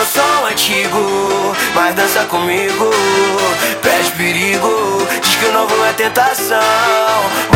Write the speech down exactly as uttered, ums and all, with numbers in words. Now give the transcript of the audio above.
meu som antigo, mas dança comigo. Pede perigo, diz que o novo é tentação.